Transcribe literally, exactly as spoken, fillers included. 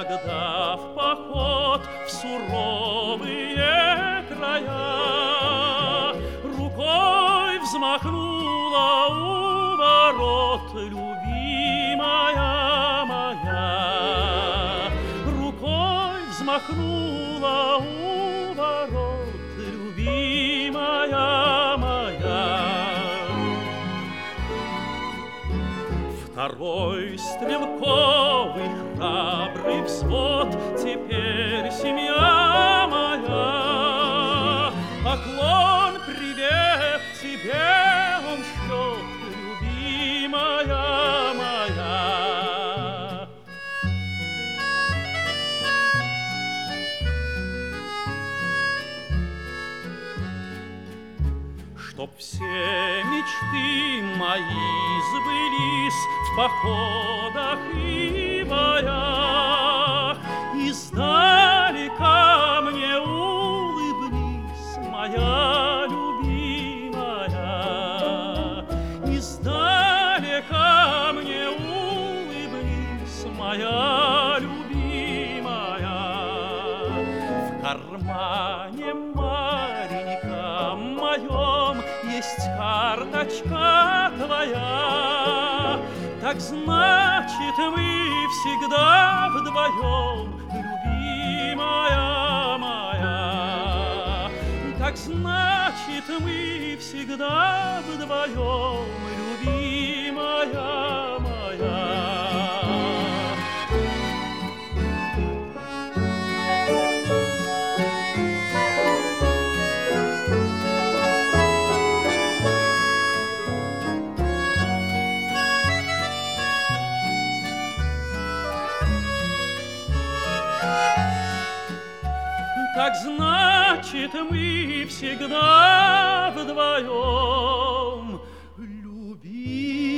когда в поход в суровые края рукой взмахнула у ворот любимая моя, рукой взмахнула у ворот любимая моя. Второй стрелковый храбрый взвод, теперь семья моя. Поклон, привет тебе он шлет, любимая моя. Чтоб все мечты мои сбылись в походах и боях, издалека мне улыбнись, моя любимая, издалека мне улыбнись, моя любимая. В кармане маленьком моем есть карточка твоя, так значит, мы всегда вдвоем, любимая моя. Так значит, мы всегда вдвоем, любимая моя. Так значит, мы всегда вдвоем, любим.